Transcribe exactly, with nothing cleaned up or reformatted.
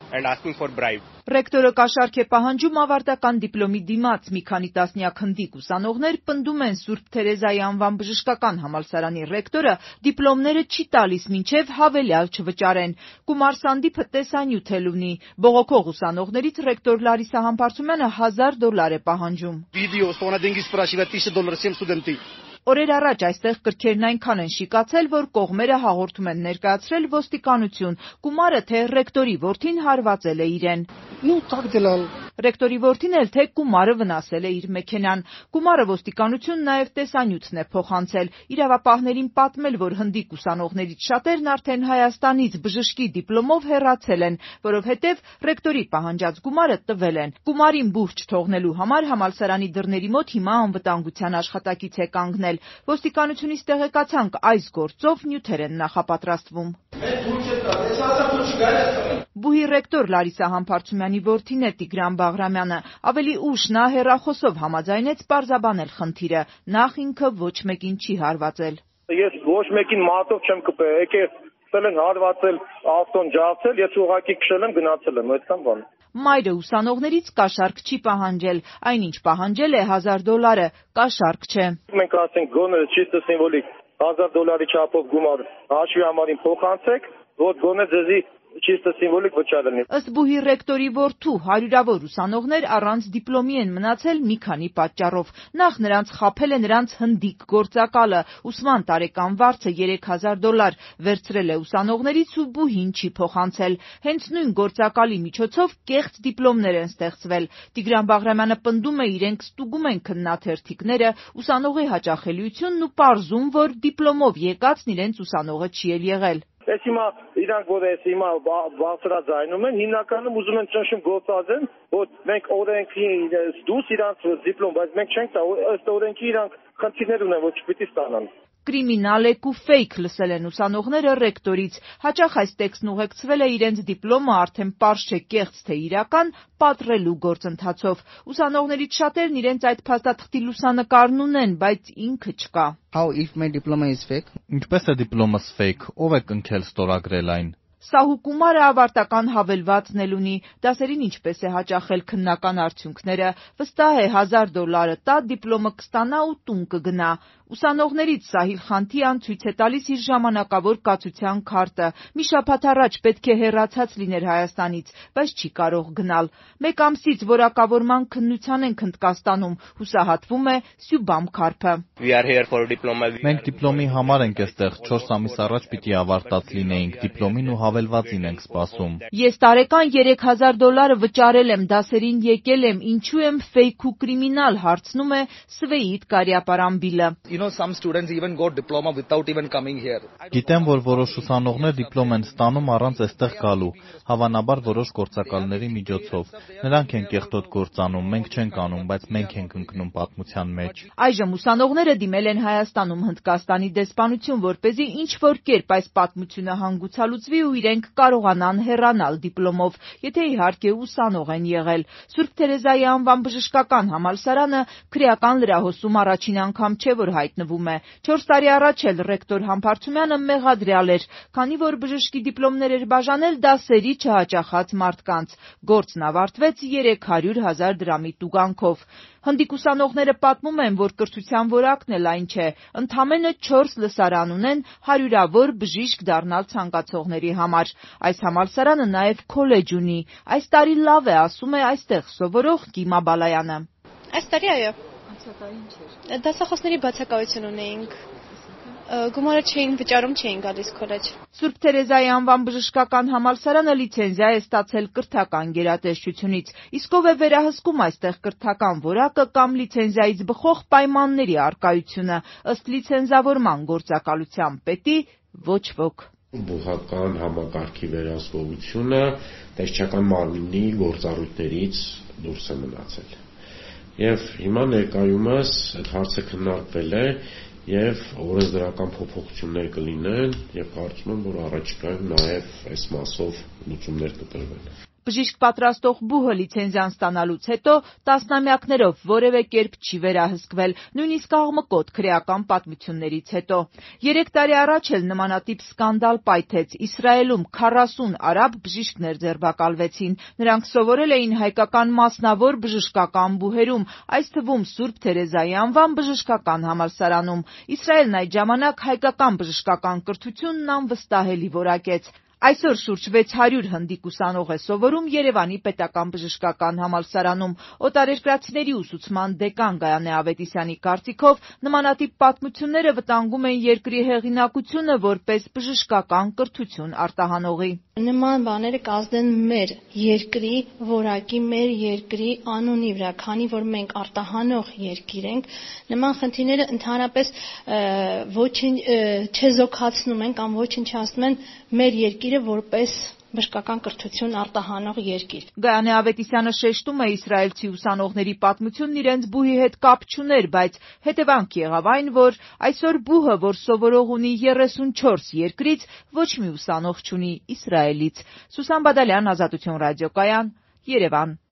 and asking for bribe. Ռեկտորը կաշառք է պահանջում ավարտական դիպլոմի դիմաց։ Մի քանի տասնյակ հնդիկ ուսանողներ պնդում են Սուրբ Թերեզայի անվան բժշկական համալսարանի ռեկտորը դիպլոմները չի տալիս, մինչև հավելյալ չվճարեն։ Կումարսանդիփը տեսանյութ էլ ունի։ Բողոքող ուսանողներից ռեկտոր Լարիսա Համբարձումյանը հազար դոլար է պահանջում։ Видео, что она деньги спрашивает, тысяча долларов, всем студенты. Օրեր առաջ այստեղ կրքերն այնքան են շիկացել, որ կողմերը հաղորդում են ներկայացրել ոստիկանություն։ Կումարը թե ռեկտորի որդին հարվածել է իրեն։ Ну, так делал. Ռեկտորի որդին էլ թե Կումարը վնասել է իր մեքենան։ Կումարը ոստիկանություն նաև տեսանյութն է փոխանցել։ Իրավապահներին պատմել, որ հնդիկ ուսանողներից շատերն արդեն Հայաստանից բժշկի դիպլոմով հեռացել են, որովհետև ռեկտորի պահանջած գումարը տվել են։ Կումարին բուր չթողնելու համար համալսարանի դռների մոտ հիմա անվտանգության աշխատակից է կանգնել։ Ոստիկանությունից տեղեկացանք, այս գործով նյութեր են նախապատրաստվում։ Բուհի ռեկտոր Լարիսա Համբարձումյանի որդին է Տիգրան Բաղրամյանը։ Ավելի ուշ նա հեռախոսով համաձայնեց պարզաբանել խնդիրը։ Նախ ինքը ոչ մեկին չի հարվածել։ Ես ոչ մեկին մատով չեմ կպել, եկել ցել են հարվածել, ավտոն ջարդել, ես ուղղակի քշել եմ, գնացել եմ, այդքան բան։ Մայրը ուսանողներից կաշառք չի պահանջել, այնինչ պահանջել է հազար դոլարը, կաշառք չէ։ Մենք ասենք գոնե ճիշտ սիմվոլիկ հազար դոլարի չափով գումար հաշվի համարին փոխանցեք, որ գոնե ձեզի Чисто символիկ վճարելն է։ Ըստ բուհի ռեկտորի որդու հարյուրավոր ուսանողներ առանց դիպլոմի են մնացել մի քանի պատճառով։ Նախ նրանց խաբել է նրանց հնդիկ գործակալը, ուսման տարեկան վարձը երեք հազար դոլար վերցրել է ուսանողներից ու բուհին չի փոխանցել։ Հենց նույն գործակալի միջոցով կեղծ դիպլոմներ են ստեղծվել։ Տիգրան Բաղրամյանը պնդում է, իրենք ստուգում են քննաթերթիկները, ուսանողի հաճախելիությունն ու պարզում, որ դիպլոմով եկածն իրենց ուսանողը չի էլ եղել։ Ես հիմա իրանք որ ես հիմա բարձրաձայնում են, հիմնականում ուզում են ճնշում գործածեն, որ մենք օրենքի դուրս իրանք դիպլոմ, բայց մենք չենք տա, ըստ օրենքի իրանք խնդիրներ ունեն, որ չպիտի ստանան։ Կրիմինալեք ու ֆեյք լսել են ուսանողները ռեկտորից։ Հաճախ այս տեքստն ուղեկցվել է իրենց դիպլոմը արդեն պարզ չէ կեղծ թե իրական պատռելու գործընթացով։ Ուսանողներից շատերն իրենց այդ փաստաթղթի լուսանկարն ունեն, բայց ինքը չկա։ How if my diploma is fake? Ինչպես է դիպլոմս fake, ով է կնքել ստորագրել այն։ Սահու Կումարը ավարտական հավելվածն էլ ունի, դասերին ինչպես է հաճախել քննական արդյունքները, վստահ է հազար դոլարը տա, դիպլոմը կստանա ու տուն կգնա։ Ուսանողներից Սահիլ Խանթիան ցույց է տալիս իր ժամանակավոր կացության քարտը։ Մի շաբաթ առաջ պետք է հեռացած լիներ Հայաստանից, բայց չի կարող գնալ։ Մեկ ամսից որակավորման քննության ենք Հնդկաստանում, հուսահատվում է Սյուբամ Քարփը։ Մենք դիպլոմի համար ենք այստեղ, չորս ամիս առաջ պիտի ավարտած լինեինք, դիպլոմին ու հավելվածին ենք սպասում։ Ես տարեկան երեք հազար դոլարը վճարել եմ, դասերին եկել եմ, ինչու եմ ֆեյք ու կրիմինալ, հարցնում է Սվեիտ Կարիապարամբիլը։ You know, some students even got diploma without even coming here. Գիտեմ, որ որոշ ուսանողներ դիպլոմ են ստանում առանց այստեղ գալու, հավանաբար որոշ գործակալների միջոցով։ Նրանք են կեղտոտ գործանում, մենք չենք անում, բայց մենք ենք ընկնում պատմության մեջ։ Այժմ ուսանողները դիմել են Հայաստանում Հնդկաստանի դեսպանություն, որպեսզի ինչ-որ կերպ այս պատմությունը հանգուցալուծվի ու իրենք կարողանան հեռանալ դիպլոմով, եթե իհարկե ուսանող են եղել։ Սուրբ Թերեզայի անվան բժշկական համալսարանը քրեական լրահոսում առաջին անգամ չէ, որ հայտնվում է։ Չորս տարի առաջ էլ ռեկտոր Համբարձումյանը մեղադրյալ էր, քանի որ բժշկի դիպլոմներ էր բաժանել դասերի չհաճախած մարդկանց։ Գործն ավարտվեց երեք հարյուր հազար դրամի տուգանքով։ Հնդիկ ուսանողները պատմում են, որ կրթության որակն էլ այն չէ։ Ընդամենը չորս լսարան ունեն հարյուրավոր բժիշկ դառնալ ցանկացողների համար։ Այս համալսարանը նաև քոլեջ ունի։ Այս տարի լավ է, ասում է այստեղ սովորող Կիմա Բալայանը։ Այս տարի այո։ Դասախոսների բացակայություն ունեինք։ Գումարը չէին վճարում, չէին գալիս քոլեջ։ Սուրբ Թերեզայի անվան բժշկական համալսարանը լիցենզիա է ստացել կրթական գերատեսչությունից։ Իսկ ով է վերահսկում այստեղ կրթական որակը կամ լիցենզիայից բխող պայմանների առկայությունը, ըստ լիցենզավորման գործակալության պետի ոչ ոք։ Բուհական համակարգի վերահսկողությունը տեսչական մարմինի գործառույթներից դուրս է մնացել։ Եվ հիմա ներկայումս այդ հարցը քննարկվել է եւ օրենսդրական փոփոխություններ կլինեն եւ կարծում եմ, որ առաջիկայում նաեւ այս մասով լուծումներ կտրվեն։ Բժիշկ պատրաստող բուհը լիցենզիան ստանալուց հետո տասնամյակներով որևէ կերպ չի վերահսկվել, նույնիսկ աղմկոտ քրեական պատմություններից հետո։ Երեք տարի առաջ էլ նմանատիպ սկանդալ պայթեց։ Իսրայելում քառասուն արաբ բժիշկներ ձերբակալվեցին։ Նրանք սովորել էին հայկական մասնավոր բժշկական բուհերում, այս թվում Սուրբ Թերեզայի անվան բժշկական համալսարանում։ Իսրայելն այդ ժամանակ հայկական բժշկական կրթությունն անվստահելի որակեց։ Այսօր շուրջ վեց հարյուր հնդիկ ուսանող է սովորում Երևանի պետական բժշկական համալսարանում։ Օտարերկրացիների ուսուցման դեկան Գայանե Ավետիսյանի կարծիքով նմանատիպ պատմությունները վտանգում են երկրի հեղինակությունը որպես բժշկական կրթություն արտահանողի։ Նման բաները կազդեն մեր երկրի որակի, մեր երկրի անունի վրա, քանի որ մենք արտահանող երկիր ենք, նման խնդիրները ընդհանրապես ոչինչ չեզոքացնում են կամ ոչնչացնում են մեր երկիրը որպես բժշկական կրթություն արտահանող երկիր։ Գայանե Ավետիսյանը շեշտում է, իսրայելցի ուսանողների պատմությունն իրենց բուհի հետ կապ չուներ, բայց հետևանք եղավ այն, որ այսօր բուհը, որ սովորող ունի երեսունչորս երկրից, ոչ մի ուսանող չունի Իսրայելից։ Սուսան Բադալյան, Ազատություն ռադիոկայան, Երևան։